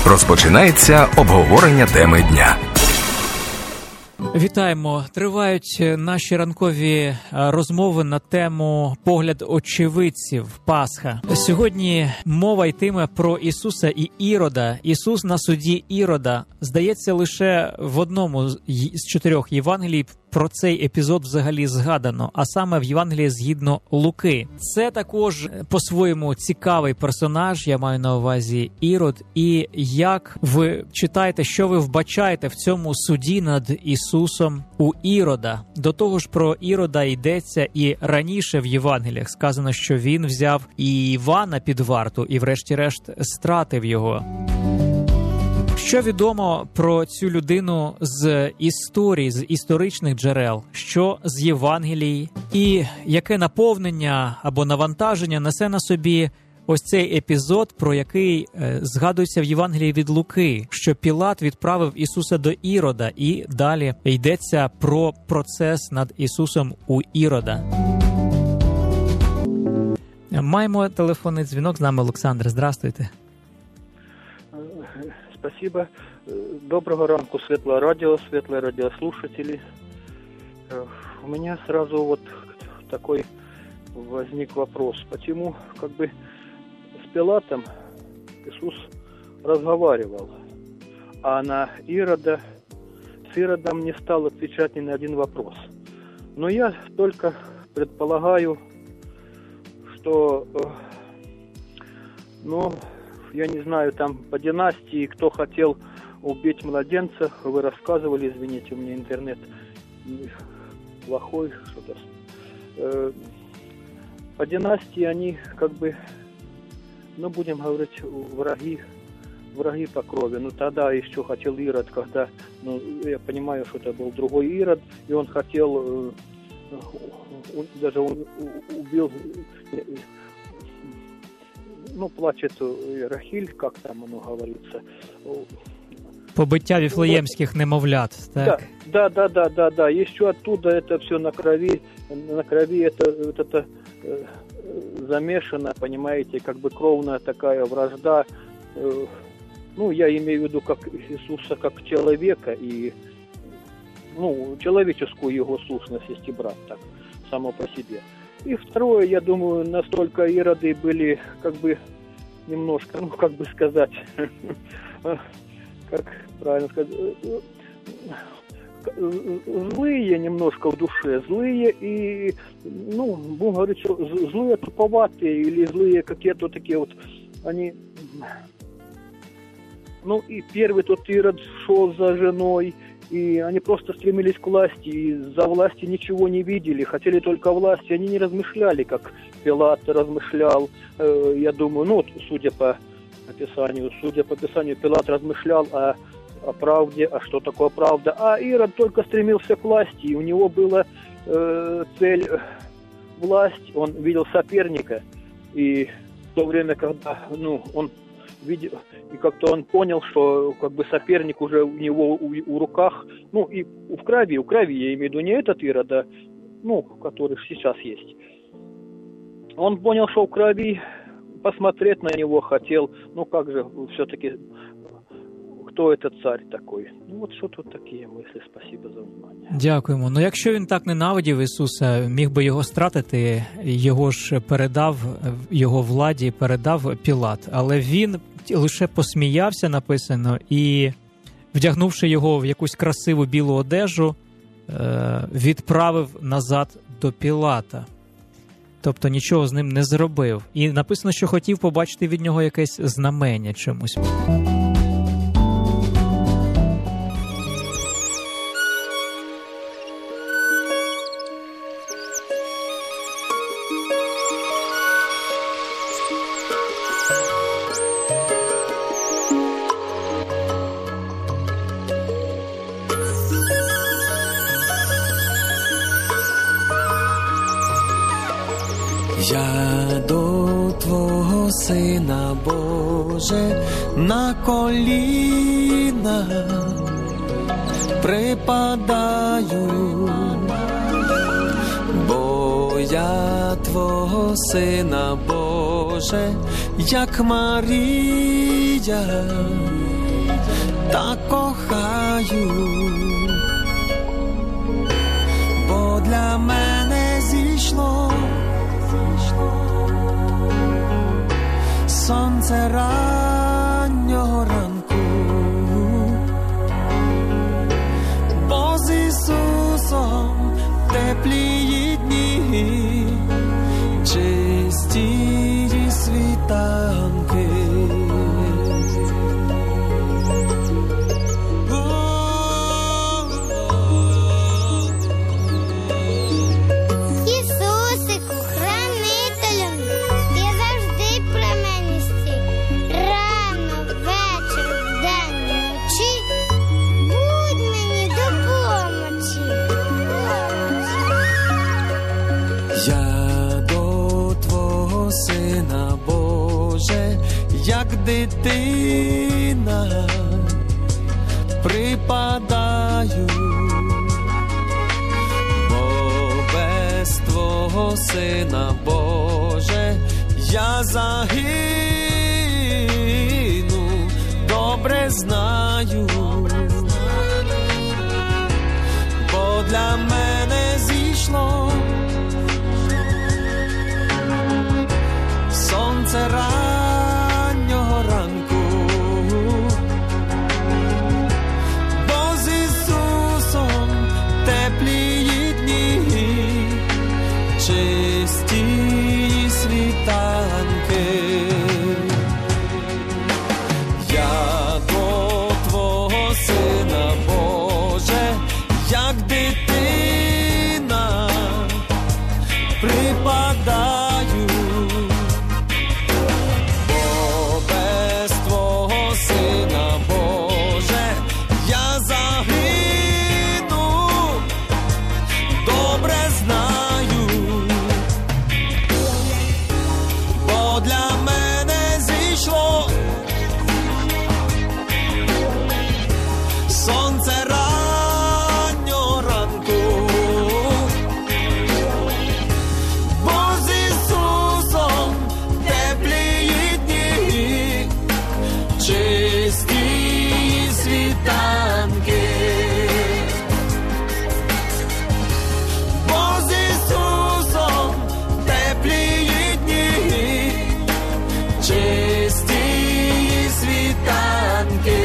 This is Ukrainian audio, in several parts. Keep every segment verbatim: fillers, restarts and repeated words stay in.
Розпочинається обговорення теми дня. Вітаємо! Тривають наші ранкові розмови на тему «Погляд очевидців. Пасха». Сьогодні мова йтиме про Ісуса і Ірода. Ісус на суді Ірода. Здається, лише в одному з чотирьох Євангелій про цей епізод взагалі згадано, а саме в Євангелії згідно Луки. Це також по-своєму цікавий персонаж, я маю на увазі Ірод. І як ви читаєте, що ви вбачаєте в цьому суді над Ісусом у Ірода? До того ж, про Ірода йдеться і раніше в Євангеліях. Сказано, що він взяв і Івана під варту, і врешті-решт стратив його. Що відомо про цю людину з історії, з історичних джерел? Що з Євангелій? І яке наповнення або навантаження несе на собі ось цей епізод, про який е, згадується в Євангелії від Луки, що Пілат відправив Ісуса до Ірода, і далі йдеться про процес над Ісусом у Ірода. Маємо телефонний дзвінок, з нами Олександр. Здравствуйте. Спасибо. Доброго ранку, Светлое радио, светлые радиослушатели. У меня сразу вот такой возник вопрос. Почему как бы с Пилатом Иисус разговаривал, а на Ирода, с Иродом не стал отвечать ни на один вопрос? Но я только предполагаю, что, ну, я не знаю, там по династии, кто хотел убить младенца, вы рассказывали, извините, у меня интернет плохой, что-то. Э, по династии они как бы, ну, будем говорить, враги, враги по крови. Ну, тогда еще хотел Ирод, когда, ну, я понимаю, что это был другой Ирод, и он хотел, э, даже он убил... Ну, плачет Рахиль, как там оно говорится. Побиття вифлеємських немовлят, так? Да, да, да, да, да. Еще оттуда это все на крови, на крови это, это, это э, замешано, понимаете, как бы кровная такая вражда. Э, ну, я имею в виду как Иисуса, как человека, и, ну, человеческую его сущность, есть и брат, так, само по себе. И второе, я думаю, настолько ироды были, как бы, немножко, ну, как бы сказать, как правильно сказать, злые немножко в душе, злые и, ну, будем говорить, что злые туповатые или злые какие-то такие вот, они, ну, и первый тот Ирод шел за женой, и они просто стремились к власти, и за власти ничего не видели, хотели только власти, они не размышляли, как Пилат размышлял, э, я думаю, ну, вот, судя по описанию, судя по описанию, Пилат размышлял о, о правде, а что такое правда, а Ирод только стремился к власти, и у него была э, цель власть, он видел соперника, и в то время, когда, ну, он видел, и как-то он понял, что как бы соперник уже у него у, у руках, ну и в крови, в крови, я имею в виду не этот Ирод, а, ну, который сейчас есть. Он понял, что в крови, посмотреть на него хотел, ну как же, все-таки, кто этот царь такой? Ну вот що тут такі мислі, спасибо за внимание. Дякуємо. Ну якщо він так ненавидів Ісуса, міг би його стратити, його ж передав, його владі передав Пілат. Але він лише посміявся, написано, і, вдягнувши його в якусь красиву білу одежу, відправив назад до Пілата. Тобто нічого з ним не зробив. І написано, що хотів побачити від нього якесь знамення чомусь. Я до Твого Сина, Боже, на коліна припадаю, бо я Твого Сина, Боже, як Марія, та кохаю, бо для мене зійшло сонце раннього ранку, бо з Ісусом теплі дні, чисті світанки. Ісусику, хранителю, ти завжди при мені стій. Рано, вечір, вдень, вночі, будь мені допомочі. Я до Твого Сина, Боже, як дитина, припадаю, бо без Твого Сина, Боже, я загину, добре знаю, бо для мене зійшло сонце раннього ранку, бо з Ісусом теплі дні, чисті світанки. Я до Твого Сина, Боже, як дитина, припадаю, бо без Твого Сина, Боже, я загину, добре знаю, бо для мене зійшло сонце раннього ранку, бо з Ісусом теплі дні, чисті світанки, бо з Ісусом теплі дні, чисті світанки,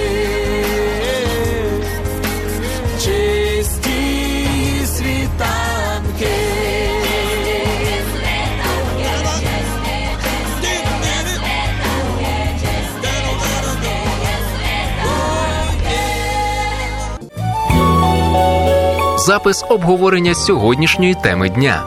чисті світанки. Запис обговорення сьогоднішньої теми дня.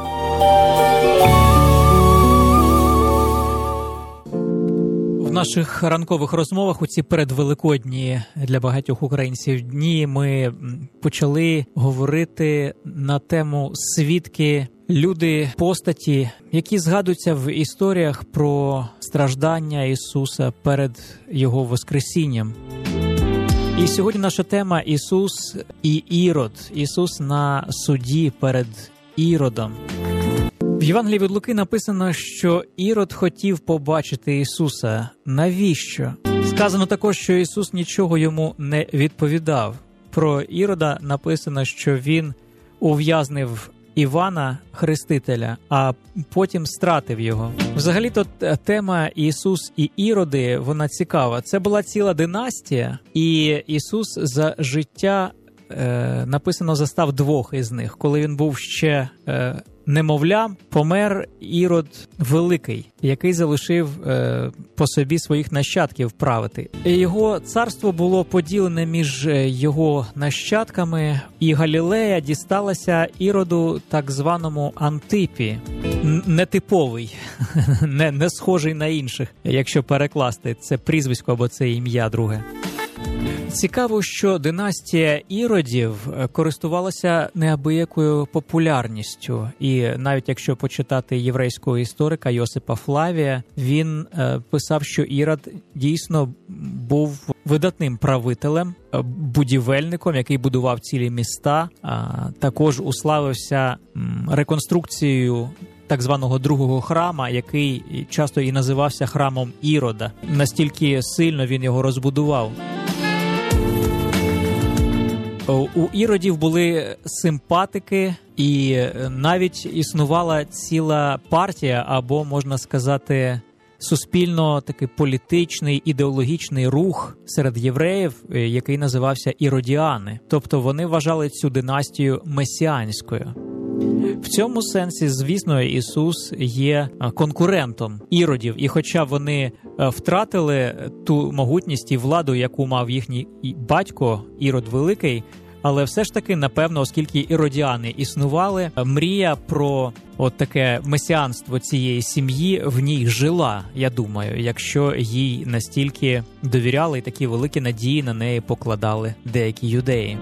В наших ранкових розмовах у ці передвеликодні для багатьох українців дні ми почали говорити на тему свідки, люди, постаті, які згадуються в історіях про страждання Ісуса перед Його Воскресінням. І сьогодні наша тема – Ісус і Ірод. Ісус на суді перед Іродом. В Євангелії від Луки написано, що Ірод хотів побачити Ісуса. Навіщо? Сказано також, що Ісус нічого йому не відповідав. Про Ірода написано, що він ув'язнив Івана Хрестителя, а потім стратив його. Взагалі-то тема Ісус і Іроди, вона цікава. Це була ціла династія, і Ісус за життя, е, написано, застав двох із них. Коли він був ще е, немовлям, помер Ірод Великий, який залишив е, по собі своїх нащадків правити. Його царство було поділене між його нащадками, і Галілея дісталася Іроду, так званому Антипі. Нетиповий, не, не схожий на інших, якщо перекласти це прізвисько або це ім'я друге. Цікаво, що династія Іродів користувалася неабиякою популярністю. І навіть якщо почитати єврейського історика Йосипа Флавія, він е, писав, що Ірод дійсно був видатним правителем, будівельником, який будував цілі міста, а також уславився м, реконструкцією так званого другого храма, який часто і називався храмом Ірода. Настільки сильно він його розбудував. У іродів були симпатики, і навіть існувала ціла партія, або, можна сказати, суспільно такий політичний, ідеологічний рух серед євреїв, який називався іродіани. Тобто вони вважали цю династію месіанською. В цьому сенсі, звісно, Ісус є конкурентом іродів. І хоча вони втратили ту могутність і владу, яку мав їхній батько Ірод Великий, але все ж таки, напевно, оскільки іродіани існували, мрія про от таке месіанство цієї сім'ї в ній жила, я думаю, якщо їй настільки довіряли і такі великі надії на неї покладали деякі юдеї.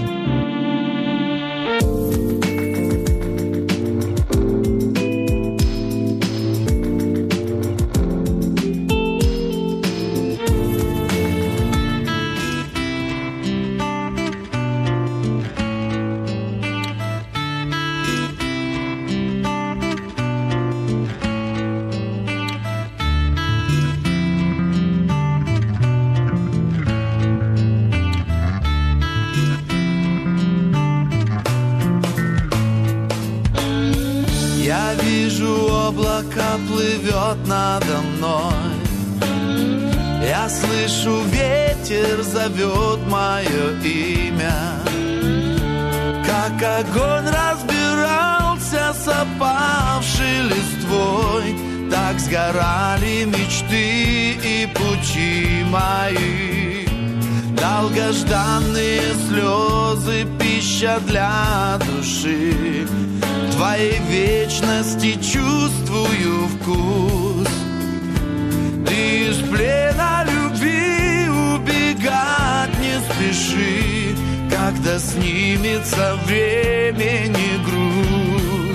Я вижу, облако плывет надо мной. Я слышу, ветер зовет мое имя. Как огонь разбирался с опавшей листвой, так сгорали мечты и пути мои. Долгожданные слезы, пища для души. В твоей вечности чувствую вкус. Ты из плена любви убегать не спеши, когда снимется времени груз.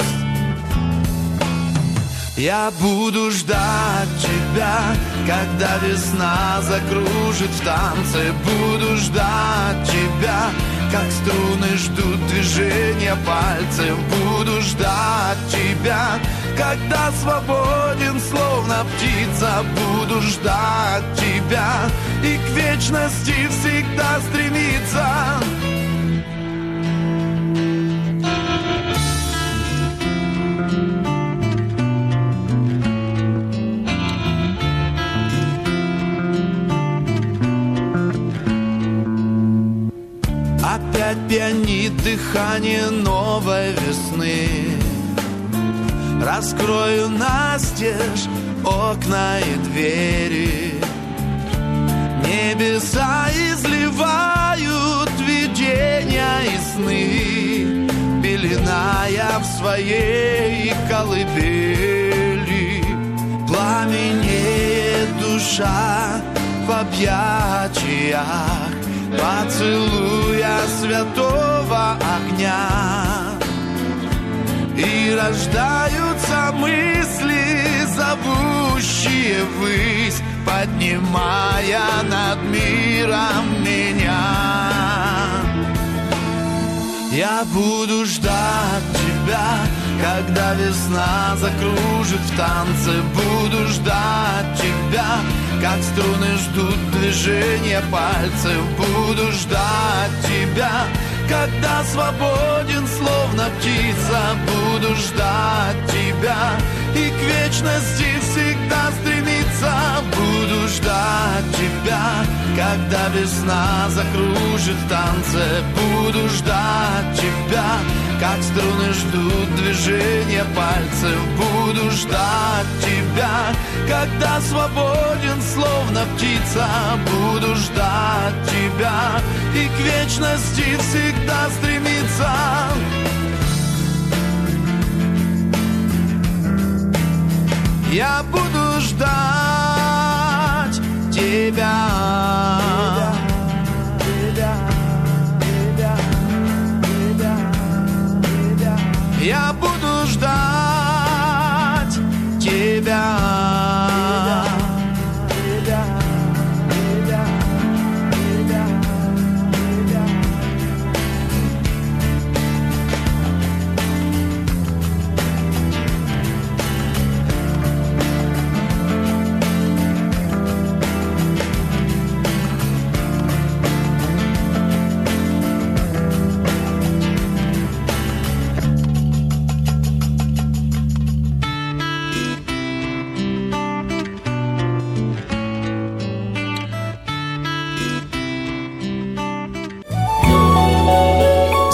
Я буду ждать тебя, когда весна закружит в танце. Буду ждать тебя, как струны ждут движения пальцев. Буду ждать тебя, когда свободен, словно птица. Буду ждать тебя и к вечности всегда стремиться. Опять пьянит дыхание новой весны. Раскрою настежь окна и двери. Небеса изливают видения и сны, пеленая в своей колыбели. Пламенеет душа в объятиях поцелуя святого огня. И рождаются мысли, зовущие ввысь, поднимая над миром меня. Я буду ждать тебя, когда весна закружит в танце. Буду ждать тебя, как струны ждут движения пальцев. Буду ждать тебя, когда свободен, словно птица. Буду ждать тебя и к вечности всегда стремиться. Буду ждать тебя, когда весна закружит в танце. Буду ждать тебя, как струны ждут движения пальцев. Буду ждать тебя, когда свободен, словно птица. Буду ждать тебя и к вечности всегда стремиться. Я буду ждать тебя. Я буду ждать тебя.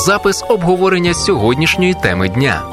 Запис обговорення сьогоднішньої теми дня.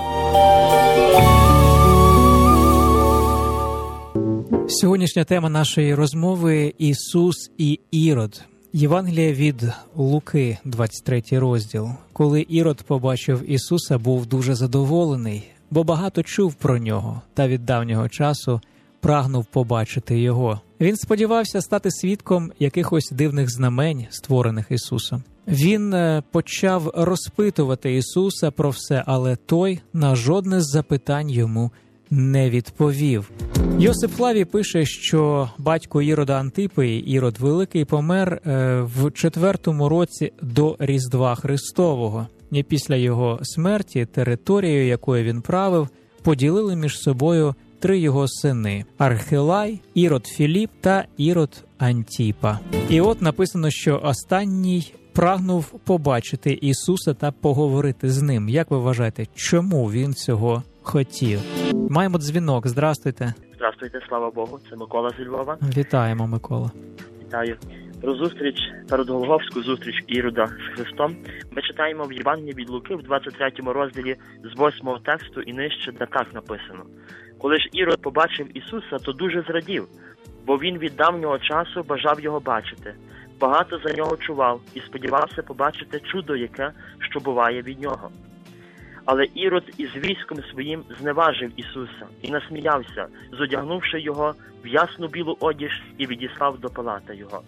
Сьогоднішня тема нашої розмови – Ісус і Ірод. Євангеліє від Луки, двадцять третій розділ. Коли Ірод побачив Ісуса, був дуже задоволений, бо багато чув про нього та від давнього часу прагнув побачити його. Він сподівався стати свідком якихось дивних знамень, створених Ісусом. Він почав розпитувати Ісуса про все, але той на жодне з запитань йому не відповів. Йосип Флавій пише, що батько Ірода Антипії, Ірод Великий, помер в четвертому році до Різдва Христового. І після його смерті територію, якою він правив, поділили між собою три його сини – Архилай, Ірод Філіп та Ірод Антіпа. І от написано, що останній прагнув побачити Ісуса та поговорити з ним. Як ви вважаєте, чому він цього хотів? Маємо дзвінок. Здрастуйте. Здравствуйте, слава Богу. Це Микола зі Львова. Вітаємо, Микола. Вітаю. Про зустріч, передголговську зустріч Ірода з Христом ми читаємо в Євангелії від Луки в двадцять третьому розділі з восьмого тексту і нижче, де так написано. Коли ж Ірод побачив Ісуса, то дуже зрадів, бо він від давнього часу бажав його бачити. Багато за нього чував і сподівався побачити чудо, яке, що буває від нього. Але Ірод із військом своїм зневажив Ісуса і насміявся, зодягнувши його в ясну білу одіж і відіслав до Пилата його.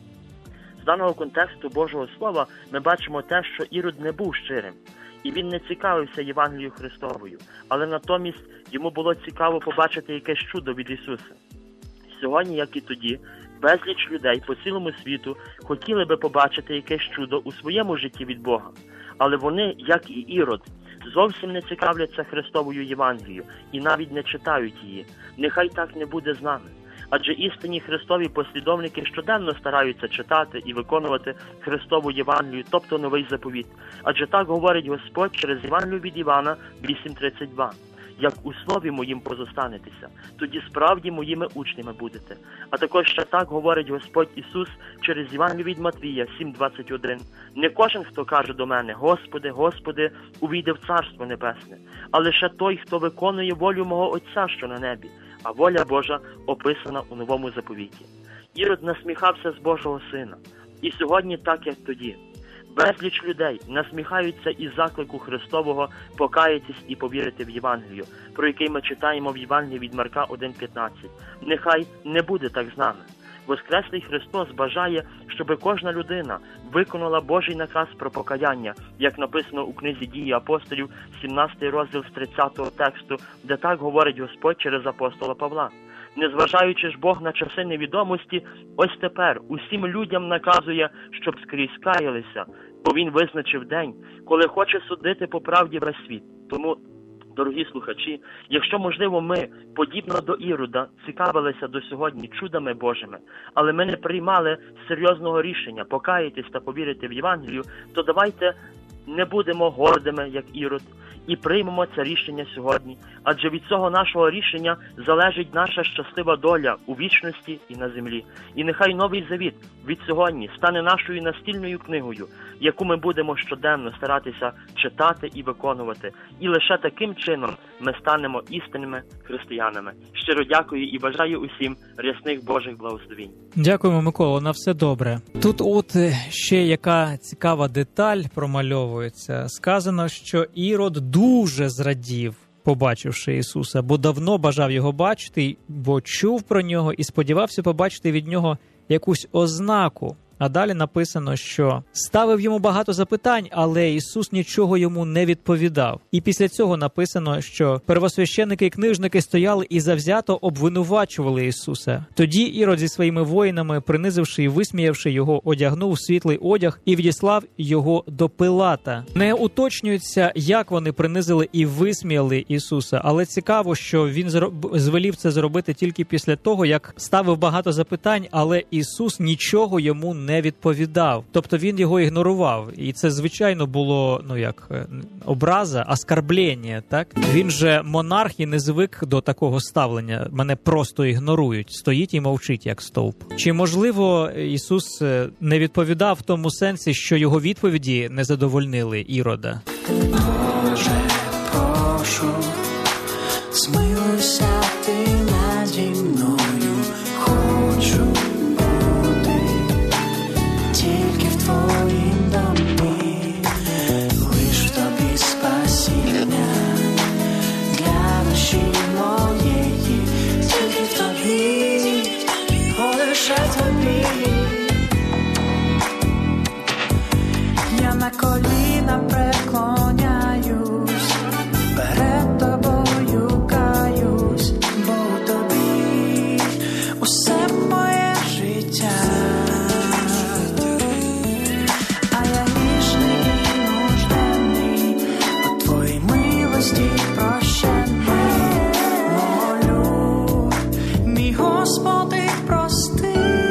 З даного контексту Божого Слова ми бачимо те, що Ірод не був щирим, і він не цікавився Євангелією Христовою, але натомість йому було цікаво побачити якесь чудо від Ісуса. Сьогодні, як і тоді, безліч людей по цілому світу хотіли би побачити якесь чудо у своєму житті від Бога, але вони, як і Ірод, зовсім не цікавляться Христовою Євангелією і навіть не читають її. Нехай так не буде з нами. Адже істинні Христові послідовники щоденно стараються читати і виконувати Христову Євангелію, тобто Новий Заповіт. Адже так говорить Господь через Євангелію від Івана вісім тридцять два. Як у слові моїм позостанетеся, тоді справді моїми учнями будете. А також ще так говорить Господь Ісус через Євангелію від Матвія сім двадцять один. Не кожен, хто каже до мене, Господи, Господи, увійде в Царство Небесне, а лише той, хто виконує волю мого Отця, що на небі. А воля Божа описана у Новому Заповіті. Ірод насміхався з Божого Сина. І сьогодні так, як тоді. Безліч людей насміхаються із заклику Христового покаятись і повірити в Євангелію, про який ми читаємо в Євангелії від Марка один п'ятнадцять. Нехай не буде так з нами. Воскреслий Христос бажає, щоб кожна людина виконала Божий наказ про покаяння, як написано у книзі «Дії апостолів», сімнадцятий розділ з тридцятого тексту, де так говорить Господь через апостола Павла. Незважаючи ж Бог на часи невідомості, ось тепер усім людям наказує, щоб скрізь каялися, бо Він визначив день, коли хоче судити по правді весь світ. Тому, дорогі слухачі, якщо, можливо, ми, подібно до Ірода, цікавилися до сьогодні чудами Божими, але ми не приймали серйозного рішення покаятись та повірити в Євангелію, то давайте не будемо гордими, як Ірод, і приймемо це рішення сьогодні, адже від цього нашого рішення залежить наша щаслива доля у вічності і на землі. І нехай Новий Завіт від сьогодні стане нашою настільною книгою, яку ми будемо щоденно старатися читати і виконувати. І лише таким чином ми станемо істинними християнами. Щиро дякую і бажаю усім рясних Божих благословінь. Дякуємо, Микола, на все добре. Тут от ще яка цікава деталь промальовується. Сказано, що Ірод дуже зрадів, побачивши Ісуса, бо давно бажав його бачити, бо чув про нього і сподівався побачити від нього якусь ознаку. А далі написано, що ставив йому багато запитань, але Ісус нічого йому не відповідав. І після цього написано, що первосвященники і книжники стояли і завзято обвинувачували Ісуса. Тоді Ірод зі своїми воїнами, принизивши і висміявши його, одягнув світлий одяг і відіслав його до Пилата. Не уточнюється, як вони принизили і висміяли Ісуса, але цікаво, що він звелів це зробити тільки після того, як ставив багато запитань, але Ісус нічого йому не не відповідав. Тобто він його ігнорував. І це, звичайно, було, ну як, образа, оскарблення, так? Він же монарх і не звик до такого ставлення. Мене просто ігнорують. Стоїть і мовчить, як стовп. Чи, можливо, Ісус не відповідав в тому сенсі, що його відповіді не задовольнили Ірода? Боже, прошу, змилуйся ти наді мною, хочу бути тільки в твоїм домі, лиш в тобі спасіння для душі моєї, тільки в тобі, о, лише в тобі. Я на коліна преклоняюсь, перед тобою каюсь, бо у тобі усе моє життя. А я грішний і нужденний, у твоїй милості прощений. Молю, мій Господи, прости.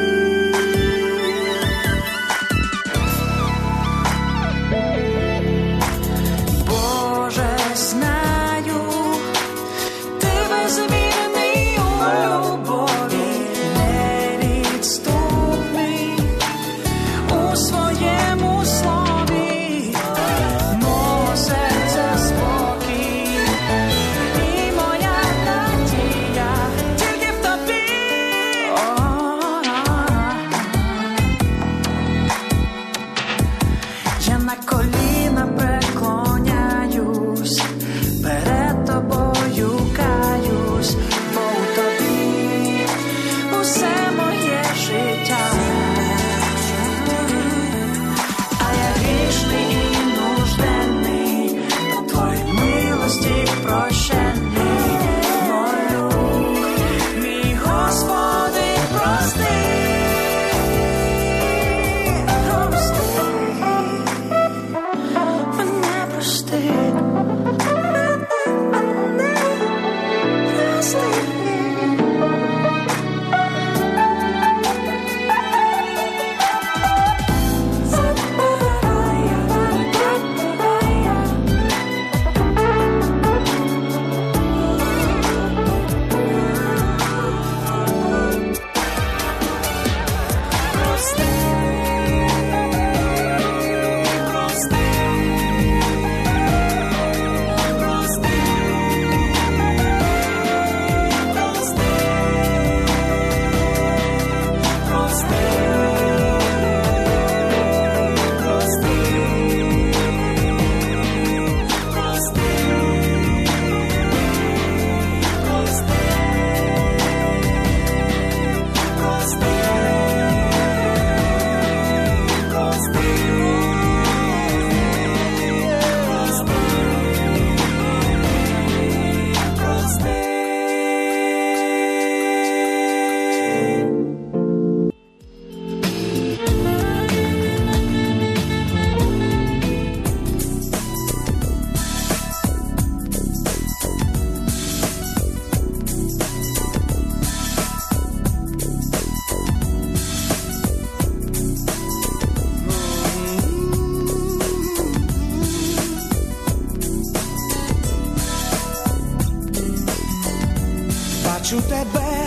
Бачу тебе,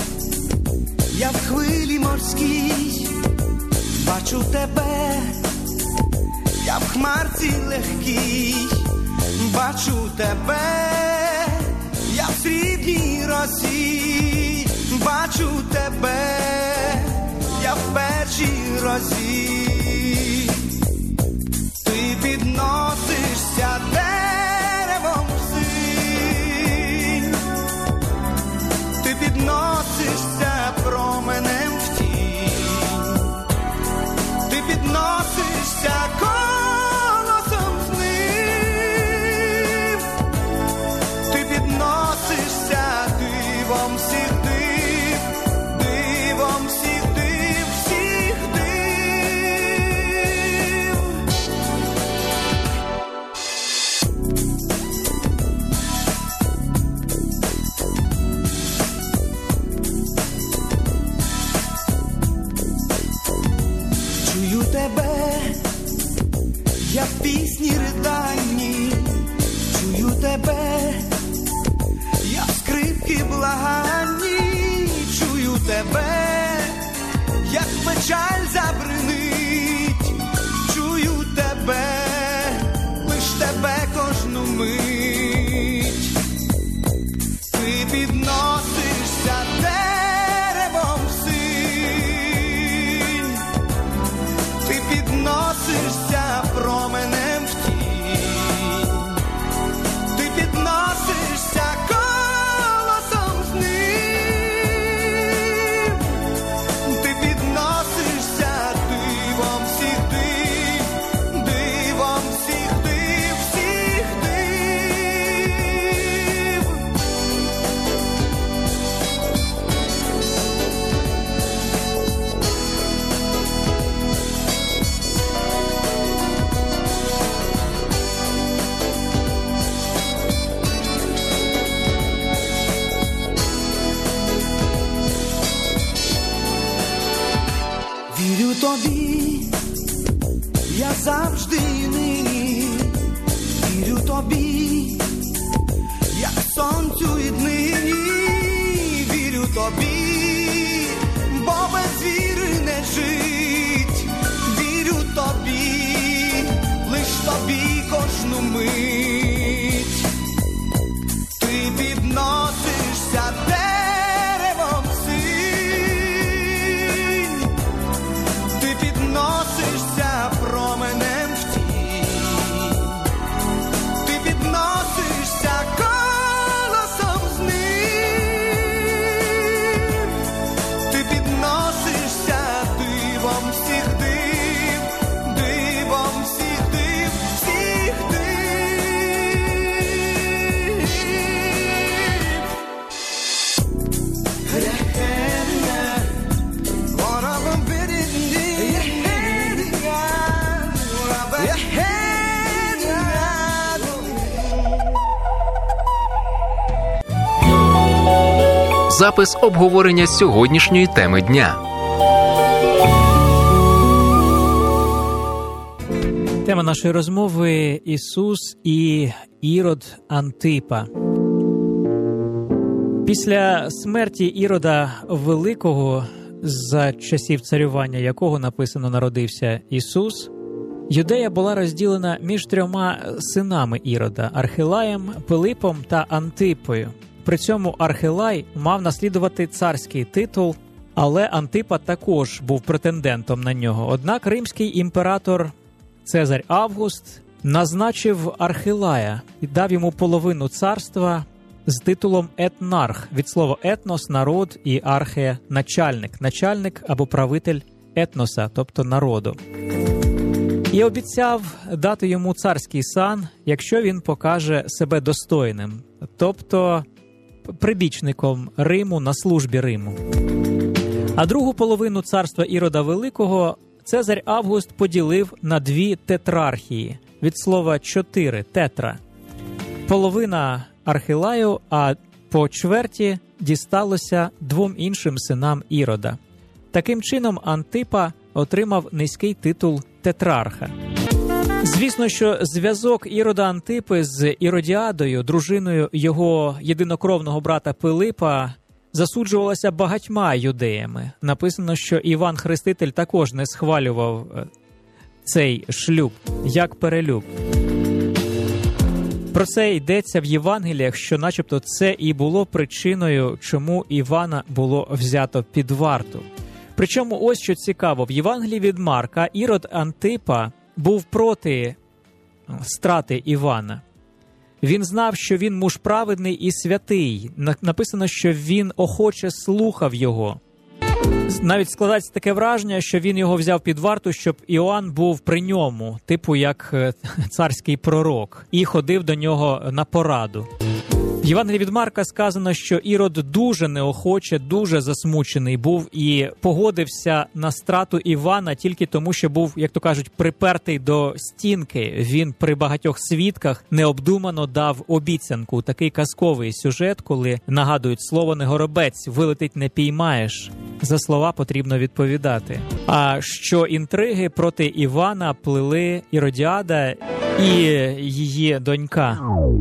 я в хвилі морській, бачу тебе, я в хмарці легкій, бачу тебе, я в срібній росі, бачу тебе, я в першій росі. Ти підносишся деревом синь, ти підносишся променем в тінь, ти підносишся колосом з ним, ти підносишся дивом всіх див, дивом всіх див, всіх див. Чую тебе, я в пісні риданні, чую тебе, я в скрипки благанні, чую тебе, як печаль забринить, чую тебе, лиш тебе підносишся променем в тінь, ти підносишся колосом з ним, ти підносишся дивом всіх див, дивом всіх див, всіх див. Вірю тобі, я завжди і нині, вірю тобі, як сонцю і днині, вірю тобі, бо без віри не жить, вірю тобі, лиш тобі кожну мить, ти підносишся деревом синь, ти підносишся променем в тінь, ти підносишся колосом з ним, ти підносишся дивом всіх див, дивом всіх див, всіх див. Запис обговорення сьогоднішньої теми дня. Тема нашої розмови – Ісус і Ірод Антипа. Після смерті Ірода Великого, за часів царювання якого написано «народився Ісус», Юдея була розділена між трьома синами Ірода – Архилаєм, Пилипом та Антипою. При цьому Архилай мав наслідувати царський титул, але Антипа також був претендентом на нього. Однак римський імператор Цезарь Август назначив Архилая і дав йому половину царства з титулом етнарх, від слова етнос – народ, і архе – начальник, начальник або правитель етноса, тобто народу. І обіцяв дати йому царський сан, якщо він покаже себе достойним, тобто прибічником Риму на службі Риму. А другу половину царства Ірода Великого Цезарь Август поділив на дві тетрархії, від слова чотири – тетра. Половина Архилаю, а по чверті дісталося двом іншим синам Ірода. Таким чином Антипа отримав низький титул тетрарха. Звісно, що зв'язок Ірода Антипи з Іродіадою, дружиною його єдинокровного брата Пилипа, засуджувалася багатьма юдеями. Написано, що Іван Хреститель також не схвалював цей шлюб, як перелюб. Про це йдеться в Євангеліях, що начебто це і було причиною, чому Івана було взято під варту. Причому ось що цікаво, в Євангелії від Марка Ірод Антипа був проти страти Івана. Він знав, що він муж праведний і святий. Написано, що він охоче слухав його. Навіть складається таке враження, що він його взяв під варту, щоб Іоанн був при ньому, типу як царський пророк, і ходив до нього на пораду. В Євангелії від Марка сказано, що Ірод дуже неохоче, дуже засмучений був і погодився на страту Івана тільки тому, що був, як то кажуть, припертий до стінки. Він при багатьох свідках необдумано дав обіцянку. Такий казковий сюжет, коли нагадують слово «не горобець», «вилетить не піймаєш». За слова потрібно відповідати. А що інтриги проти Івана плели Іродіада і її донька.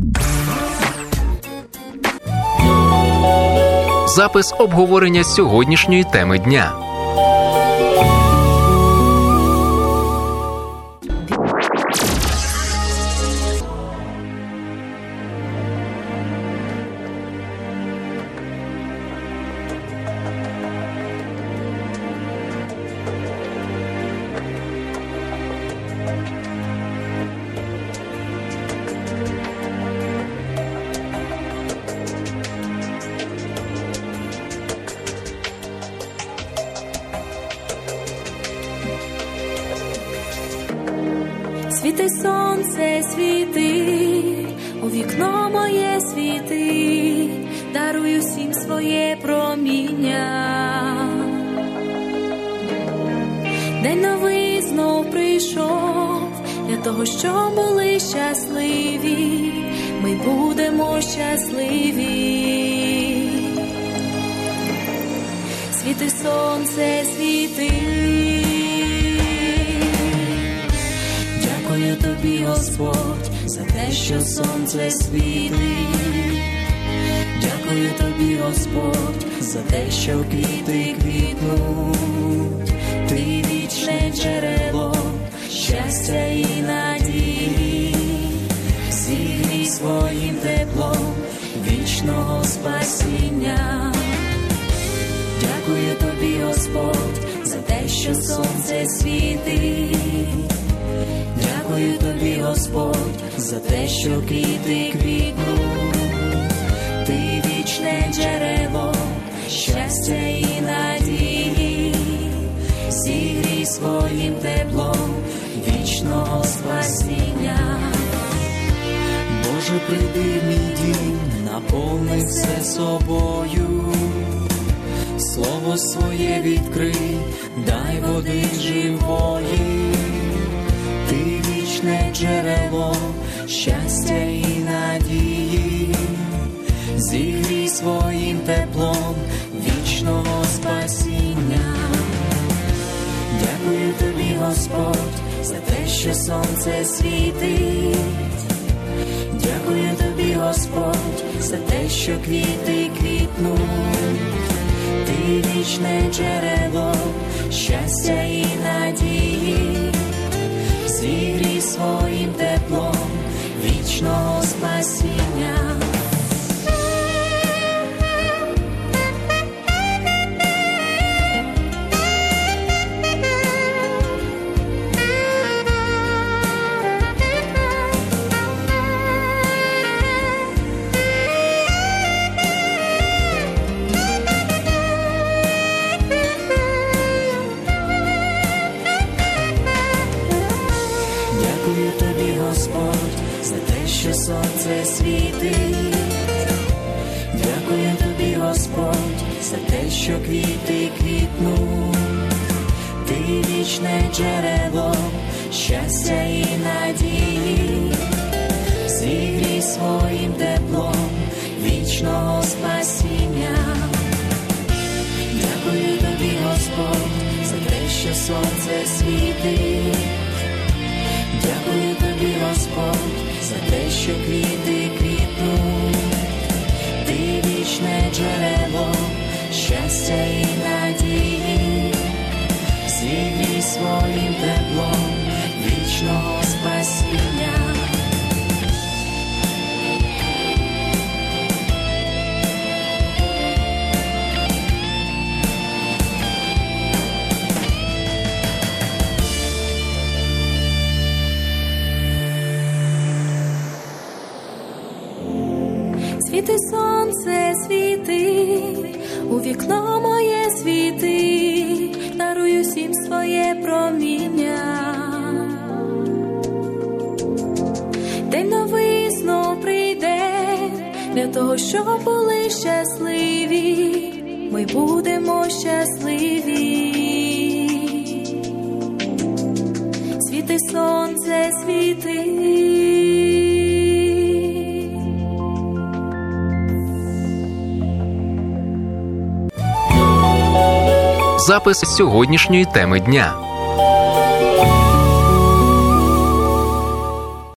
Запис обговорення сьогоднішньої теми дня. Світи сонце, світи, у вікно моє світи, даруй усім своє проміння. День новий знов прийшов, для того, щоб були щасливі, ми будемо щасливі. Світи сонце, світи, дякую тобі, Господь, за те, що сонце світить. Дякую тобі, Господь, за те, що квіти квітнуть. Ти вічне джерело щастя і надії, зігрій своїм теплом вічного спасіння. Дякую тобі, Господь, за те, що сонце світить. Дякую тобі, Господь, за те, що квіти квітнуть. Ти вічне джерело щастя і надії, зігрій своїм теплом вічного спасіння. Боже, прийди в мій дім, наповни все собою. Слово своє відкрий, дай води живої. Ти вічне джерело щастя і надії, зігрій своїм теплом вічного спасіння. Дякую тобі, Господь, за те, що сонце світить. Дякую тобі, Господь, за те, що квіти квітнуть. Ти вічне джерело щастя і надії, зігрій своїм теплом вічного спасіння. Сонце світить. Дякую тобі, Господь, за те, що квіти квітнуть. Ти вічне джерело щастя і надії, зігрій своїм теплом вічного спасіння. Дякую тобі, Господь, за те, що сонце світить. Дякую тобі, Господь, за те, що квіти квітнуть. Ти вічне джерело щастя і надії, зігрій своїм теплом вічного спасіння. Світи сонце, світи, у вікно моє світи, даруй усім своє проміння. День новий знов прийде, для того, щоб були щасливі, ми будемо щасливі. Світи сонце, світи. Запис сьогоднішньої теми дня.